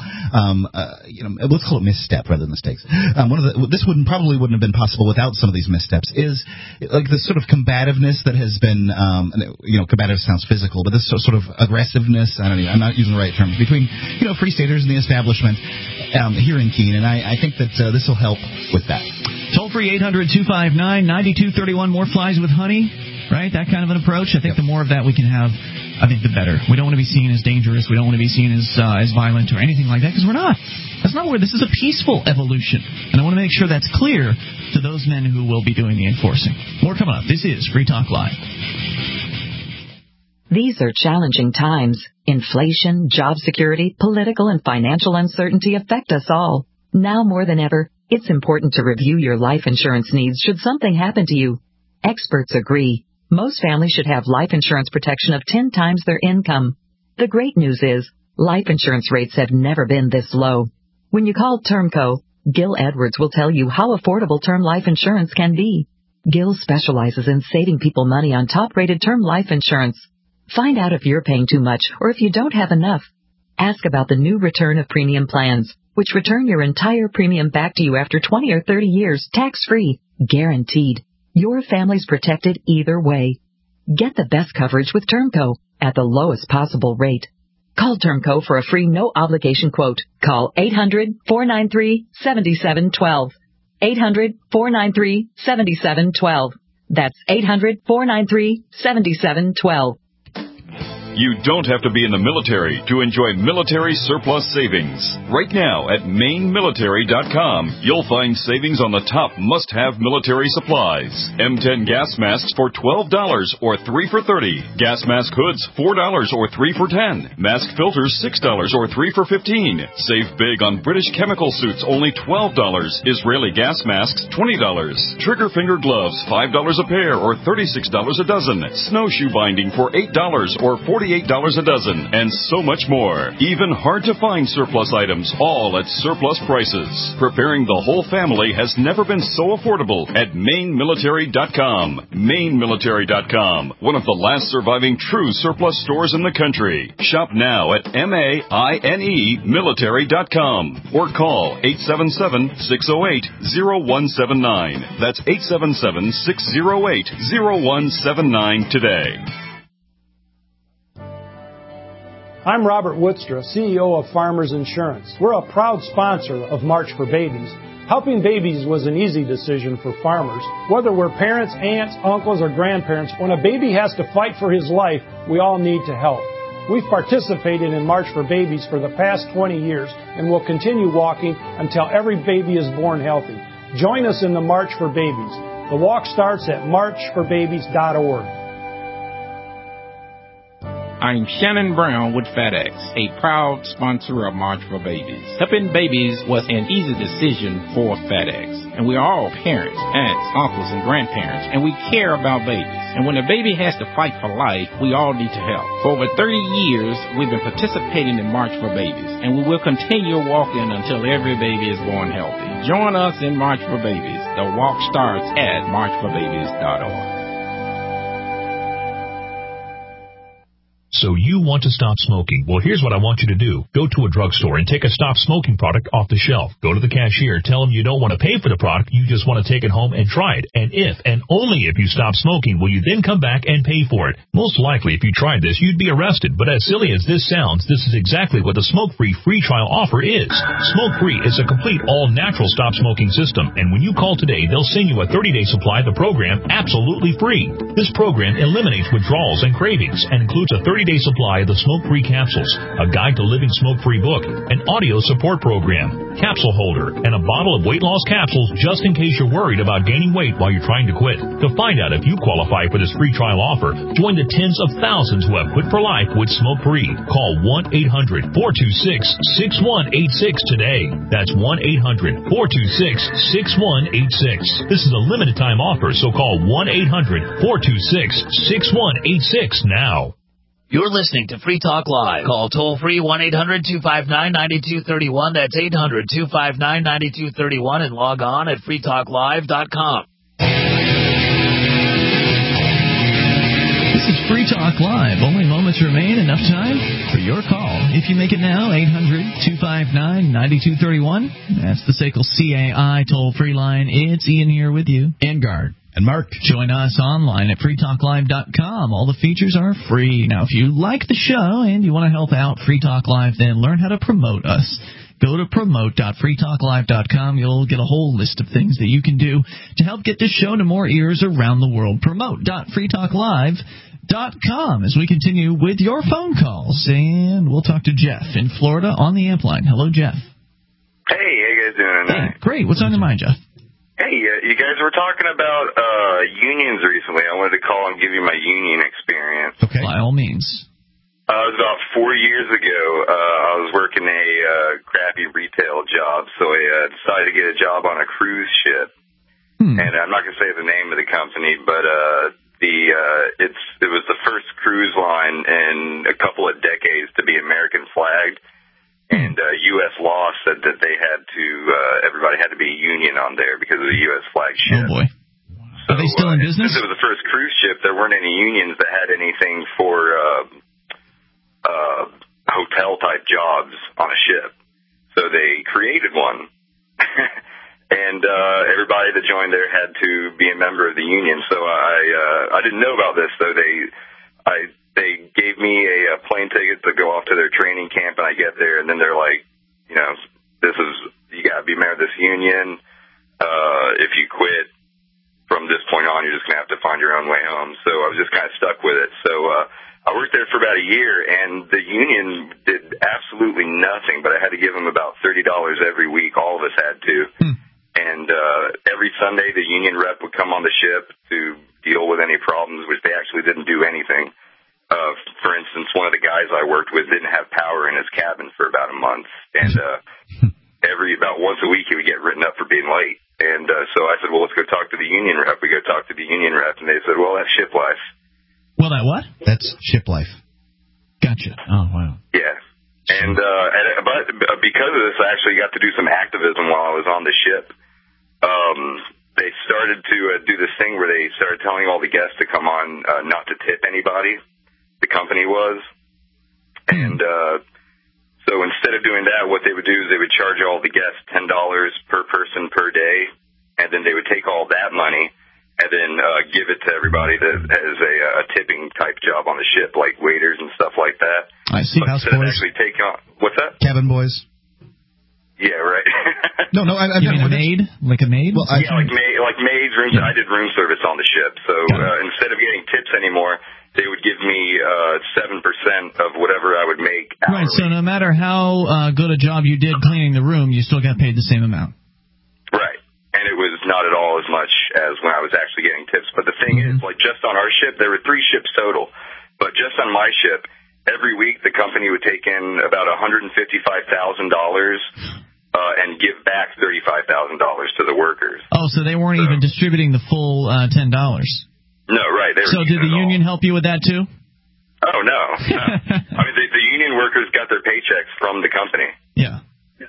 Let's call it misstep rather than mistakes. This probably wouldn't have been possible without some of these missteps. Is like the sort of combativeness that has been, combative sounds physical, but this sort of aggressiveness. I'm not using the right term, between free staters and the establishment here in Keene, and I think that this will help with that. Toll free 800-259-9231. More flies with honey. Right, that kind of an approach. I think the more of that we can have, I think the better. We don't want to be seen as dangerous. We don't want to be seen as violent or anything like that, because we're not. That's not where this is. A peaceful evolution, and I want to make sure that's clear to those men who will be doing the enforcing. More coming up. This is Free Talk Live. These are challenging times. Inflation, job security, political and financial uncertainty affect us all. Now more than ever, it's important to review your life insurance needs should something happen to you. Experts agree. Most families should have life insurance protection of 10 times their income. The great news is, life insurance rates have never been this low. When you call Termco, Gil Edwards will tell you how affordable term life insurance can be. Gil specializes in saving people money on top-rated term life insurance. Find out if you're paying too much or if you don't have enough. Ask about the new return of premium plans, which return your entire premium back to you after 20 or 30 years, tax-free, guaranteed. Your family's protected either way. Get the best coverage with Termco at the lowest possible rate. Call Termco for a free no-obligation quote. Call 800-493-7712. 800-493-7712. That's 800-493-7712. You don't have to be in the military to enjoy military surplus savings. Right now at MaineMilitary.com, you'll find savings on the top must-have military supplies. M10 gas masks for $12 or 3 for $30. Gas mask hoods $4 or 3 for $10. Mask filters $6 or 3 for $15. Save big on British chemical suits, only $12. Israeli gas masks $20. Trigger finger gloves $5 a pair or $36 a dozen. Snowshoe binding for $8 or 40 $48 a dozen, and so much more. Even hard-to-find surplus items, all at surplus prices. Preparing the whole family has never been so affordable at MaineMilitary.com. MaineMilitary.com, one of the last surviving true surplus stores in the country. Shop now at MAINE Military.com or call 877-608-0179. That's 877-608-0179 today. I'm Robert Woodstra, CEO of Farmers Insurance. We're a proud sponsor of March for Babies. Helping babies was an easy decision for farmers. Whether we're parents, aunts, uncles, or grandparents, when a baby has to fight for his life, we all need to help. We've participated in March for Babies for the past 20 years and will continue walking until every baby is born healthy. Join us in the March for Babies. The walk starts at marchforbabies.org. I'm Shannon Brown with FedEx, a proud sponsor of March for Babies. Helping babies was an easy decision for FedEx. And we are all parents, aunts, uncles, and grandparents, and we care about babies. And when a baby has to fight for life, we all need to help. For over 30 years, we've been participating in March for Babies, and we will continue walking until every baby is born healthy. Join us in March for Babies. The walk starts at marchforbabies.org. So you want to stop smoking. Well, here's what I want you to do. Go to a drugstore and take a stop smoking product off the shelf. Go to the cashier. Tell them you don't want to pay for the product. You just want to take it home and try it. And if, and only if you stop smoking, will you then come back and pay for it. Most likely, if you tried this, you'd be arrested. But as silly as this sounds, this is exactly what the smoke-free free trial offer is. Smoke-free is a complete all-natural stop smoking system. And when you call today, they'll send you a 30-day supply of the program absolutely free. This program eliminates withdrawals and cravings and includes a 30-day supply of the smoke-free capsules, a guide to living smoke-free book, an audio support program, capsule holder, and a bottle of weight loss capsules just in case you're worried about gaining weight while you're trying to quit. To find out if you qualify for this free trial offer, join the tens of thousands who have quit for life with smoke-free. Call 1-800-426-6186 today. That's 1-800-426-6186. This is a limited time offer, so call 1-800-426-6186 now. You're listening to Free Talk Live. Call toll-free 1-800-259-9231. That's 800-259-9231 and log on at freetalklive.com. This is Free Talk Live. Only moments remain. Enough time for your call. If you make it now, 800-259-9231. That's the SACL CAI toll-free line. It's Ian here with you. And Guard. And Mark. Join us online at freetalklive.com. All the features are free. Now, if you like the show and you want to help out Free Talk Live, then learn how to promote us. Go to promote.freetalklive.com. You'll get a whole list of things that you can do to help get this show to more ears around the world. Promote.freetalklive.com as we continue with your phone calls. And we'll talk to Jeff in Florida on the amp line. Hello, Jeff. Hey, how you guys doing? Hey, great. What's on your mind, Jeff? Hey, you guys were talking about unions recently. I wanted to call and give you my union experience. Okay. By all means. It was about 4 years ago. I was working a crappy retail job, so I decided to get a job on a cruise ship. And I'm not going to say the name of the company, but it was the first cruise line in a couple of decades to be American flagged. And U.S. law said that they had to, everybody had to be a union on there because of the U.S. flag ship. Oh, boy. So, are they still in business? Since it was the first cruise ship, there weren't any unions that had anything for hotel-type jobs on a ship. So they created one. And everybody that joined there had to be a member of the union. So I didn't know about this, though. They gave me a plane ticket to go off to their training camp, and I get there, and then they're like, you got to be a member of this union. If you quit from this point on, you're just going to have to find your own way home. So I was just kind of stuck with it. So I worked there for about a year, and the union did absolutely nothing, but I had to give them about $30 every week. All of us had to. And every Sunday, the union rep would come on the ship to deal with any problems, which they actually didn't do anything. For instance, one of the guys I worked with didn't have power in his cabin for about a month, and about once a week he would get written up for being late. And so I said, well, let's go talk to the union rep. We go talk to the union rep, and they said, well, that's ship life. Well, that what? That's ship life. Gotcha. Oh, wow. Yeah. But because of this, I actually got to do some activism while I was on the ship. They started to do this thing where they started telling all the guests to come on not to tip anybody. The company was. And so instead of doing that, what they would do is they would charge all the guests $10 per person per day, and then they would take all that money and then give it to everybody that has a tipping type job on the ship, like waiters and stuff like that. I see. But Houseboys. actually take on, what's that? Cabin boys. Yeah, right. No, I you mean a maid? Like a maid? Well, like maids. I did room service on the ship, so instead of getting tips anymore, they would give me 7% of whatever I would make hourly. Right, so no matter how good a job you did cleaning the room, you still got paid the same amount. Right, and it was not at all as much as when I was actually getting tips. But the thing is, like just on our ship, there were 3 ships total, but just on my ship, every week the company would take in about $155,000 and give back $35,000 to the workers. Oh, so they weren't even distributing the full $10. No, right. So did the union help you with that, too? Oh, no. I mean, the union workers got their paychecks from the company. Yeah.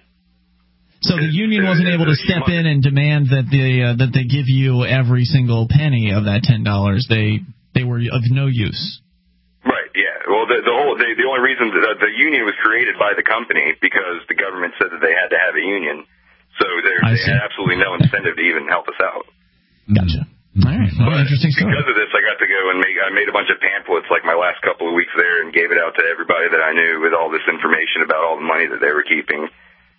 So the union wasn't able to step in and demand that they give you every single penny of that $10. They were of no use. Right, yeah. Well, the only reason that the union was created by the company because the government said that they had to have a union. So they had absolutely no incentive to even help us out. Gotcha. All right. Well, interesting story. Because of this, I got to go and I made a bunch of pamphlets like my last couple of weeks there and gave it out to everybody that I knew with all this information about all the money that they were keeping.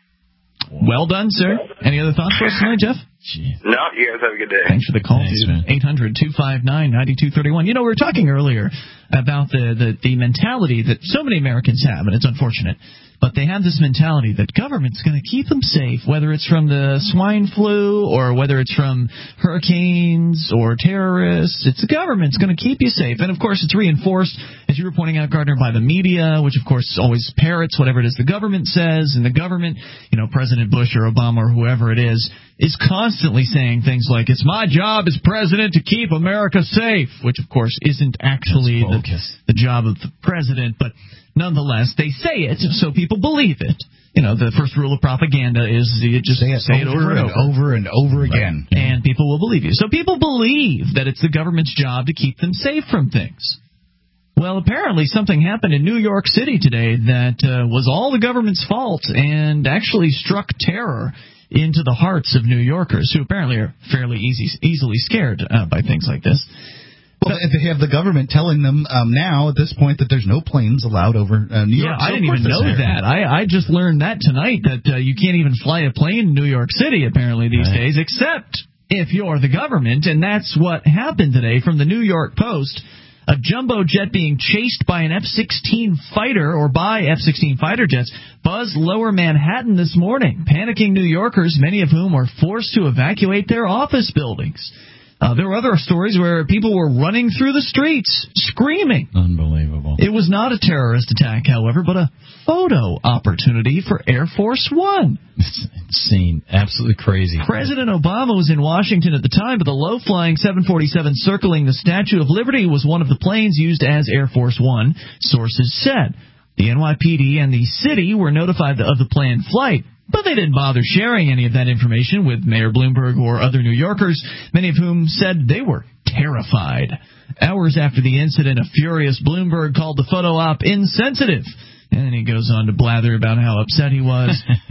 Well done, sir. Any other thoughts for us tonight, Jeff? No, you guys have a good day. Thanks for the call, dude. 800-259-9231. You know, we were talking earlier about the mentality that so many Americans have, and it's unfortunate, but they have this mentality that government's going to keep them safe, whether it's from the swine flu or whether it's from hurricanes or terrorists. It's the government's going to keep you safe. And, of course, it's reinforced, as you were pointing out, Gardner, by the media, which, of course, always parrots whatever it is the government says. And the government, you know, President Bush or Obama or whoever it is constantly saying things like, it's my job as president to keep America safe, which, of course, isn't actually the job of the president. But nonetheless, they say it so people believe it. You know, the first rule of propaganda is you just say it over and over again. And people will believe you. So people believe that it's the government's job to keep them safe from things. Well, apparently something happened in New York City today that was all the government's fault and actually struck terror into the hearts of New Yorkers, who apparently are fairly easily scared by things like this. Well, they have the government telling them now at this point that there's no planes allowed over New York. Yeah, I didn't even know that. I just learned that tonight, that you can't even fly a plane in New York City apparently these days, except if you're the government. And that's what happened today from the New York Post. A jumbo jet being chased by an F-16 fighter or by F-16 fighter jets buzzed lower Manhattan this morning, panicking New Yorkers, many of whom were forced to evacuate their office buildings. There were other stories where people were running through the streets, screaming. Unbelievable. It was not a terrorist attack, however, but a photo opportunity for Air Force One. It's insane. Absolutely crazy. President Obama was in Washington at the time, but the low-flying 747 circling the Statue of Liberty was one of the planes used as Air Force One, sources said. The NYPD and the city were notified of the planned flight, but they didn't bother sharing any of that information with Mayor Bloomberg or other New Yorkers, many of whom said they were terrified. Hours after the incident, a furious Bloomberg called the photo op insensitive, and then he goes on to blather about how upset he was.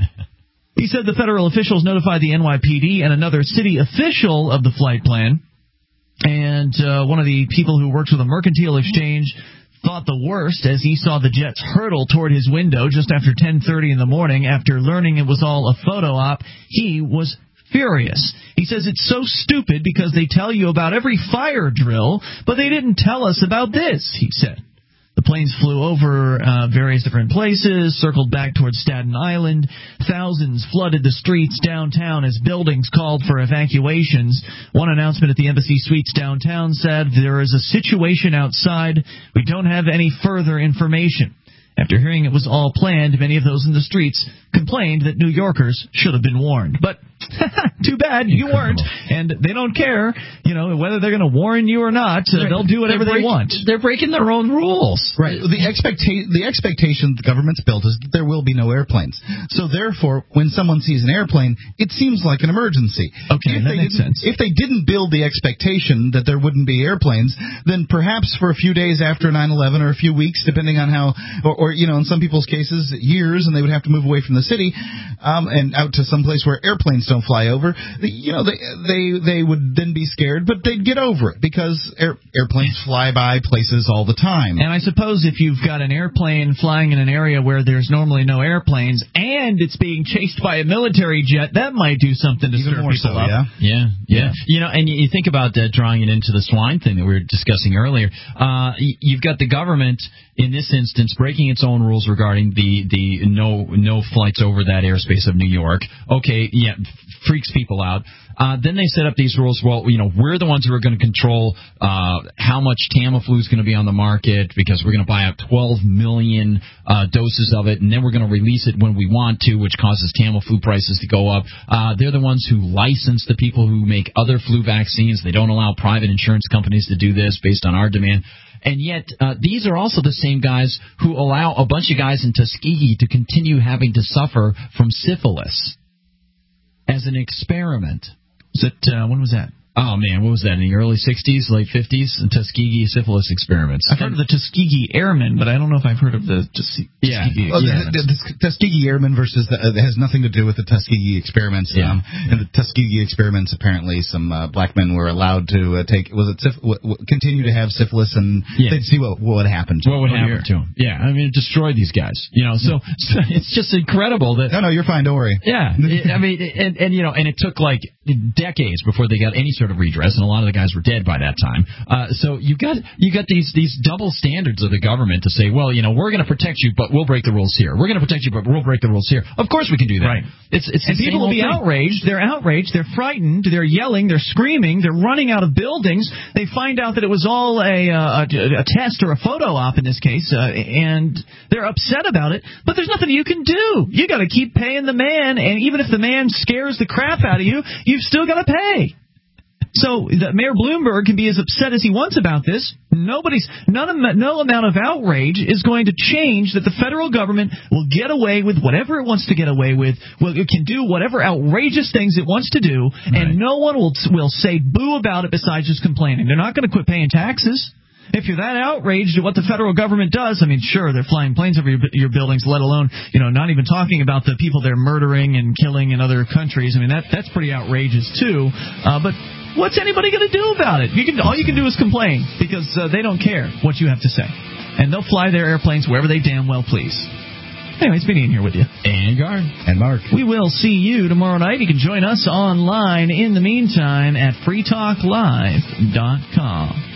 He said the federal officials notified the NYPD and another city official of the flight plan, and one of the people who works with a mercantile exchange thought the worst as he saw the jets hurtle toward his window just after 10:30 in the morning. After learning it was all a photo op, he was furious. He says it's so stupid because they tell you about every fire drill, but they didn't tell us about this, he said. The planes flew over various different places, circled back towards Staten Island. Thousands flooded the streets downtown as buildings called for evacuations. One announcement at the Embassy Suites downtown said, there is a situation outside. We don't have any further information. After hearing it was all planned, many of those in the streets complained that New Yorkers should have been warned. But Too bad you weren't, and they don't care, whether they're going to warn you or not. They'll do whatever they want. They're breaking their own rules. Right. The expectation the government's built is that there will be no airplanes. So therefore, when someone sees an airplane, it seems like an emergency. Okay, that makes sense. If they didn't build the expectation that there wouldn't be airplanes, then perhaps for a few days after 9/11 or a few weeks, depending on how, or in some people's cases, years, and they would have to move away from the city and out to some place where airplanes don't fly over. They would then be scared, but they'd get over it because airplanes fly by places all the time. And I suppose if you've got an airplane flying in an area where there's normally no airplanes and it's being chased by a military jet, that might do something to stir people up. Yeah. And you think about drawing it into the swine thing that we were discussing earlier. You've got the government, in this instance, breaking its own rules regarding the no flights over that airspace of New York. Okay, yeah, freaks people out. Then they set up these rules. Well, we're the ones who are going to control how much Tamiflu is going to be on the market because we're going to buy out 12 million doses of it, and then we're going to release it when we want to, which causes Tamiflu prices to go up. They're the ones who license the people who make other flu vaccines. They don't allow private insurance companies to do this based on our demand. And yet, these are also the same guys who allow a bunch of guys in Tuskegee to continue having to suffer from syphilis as an experiment. When was that? Oh, man, what was that, in the early 60s, late 50s? The Tuskegee syphilis experiments. I've heard of the Tuskegee Airmen, but I don't know if I've heard of the Tuskegee experiments. The Tuskegee Airmen versus it has nothing to do with the Tuskegee experiments. Yeah. In the Tuskegee experiments, apparently, some black men were allowed to continue to have syphilis, and they'd see what would happen to them. What would happen to them. Yeah, I mean, destroy these guys. So it's just incredible that... No, you're fine, don't worry. Yeah, and it took, decades before they got any sort of redress, and a lot of the guys were dead by that time. So you got these double standards of the government to say, well, we're going to protect you, but we'll break the rules here. We're going to protect you, but we'll break the rules here. Of course we can do that. Right. It's and people will be outraged. They're outraged. They're frightened. They're yelling. They're screaming. They're running out of buildings. They find out that it was all a test or a photo op in this case, and they're upset about it. But there's nothing you can do. You got to keep paying the man, and even if the man scares the crap out of you, you've still got to pay. So Mayor Bloomberg can be as upset as he wants about this. No amount of outrage is going to change that the federal government will get away with whatever it wants to get away with. Well, it can do whatever outrageous things it wants to do, and no one will say boo about it besides just complaining. They're not going to quit paying taxes. If you're that outraged at what the federal government does, I mean, sure, they're flying planes over your buildings, let alone, not even talking about the people they're murdering and killing in other countries. I mean, that's pretty outrageous, too. But what's anybody going to do about it? All you can do is complain because they don't care what you have to say. And they'll fly their airplanes wherever they damn well please. Anyway, it's been Ian here with you. And Guard. And Mark. We will see you tomorrow night. You can join us online in the meantime at freetalklive.com.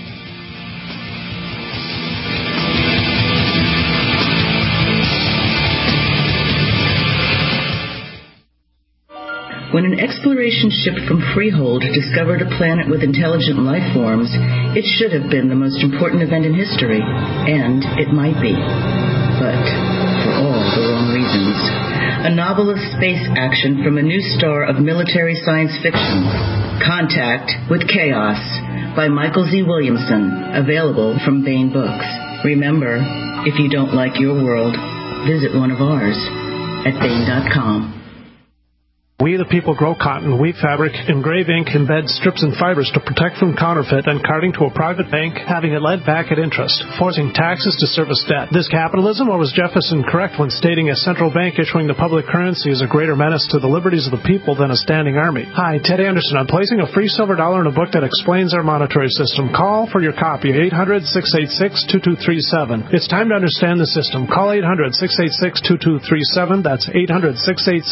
When an exploration ship from Freehold discovered a planet with intelligent life forms, it should have been the most important event in history. And it might be. But for all the wrong reasons. A novel of space action from a new star of military science fiction. Contact with Chaos by Michael Z. Williamson. Available from Baen Books. Remember, if you don't like your world, visit one of ours at Baen.com. We the people grow cotton, weave fabric, engrave ink, embed strips and fibers to protect from counterfeit and carting to a private bank, having it led back at interest, forcing taxes to service debt. This capitalism, or was Jefferson correct when stating a central bank issuing the public currency is a greater menace to the liberties of the people than a standing army? Hi, Ted Anderson. I'm placing a free silver dollar in a book that explains our monetary system. Call for your copy, 800-686-2237. It's time to understand the system. Call 800-686-2237. That's 800-686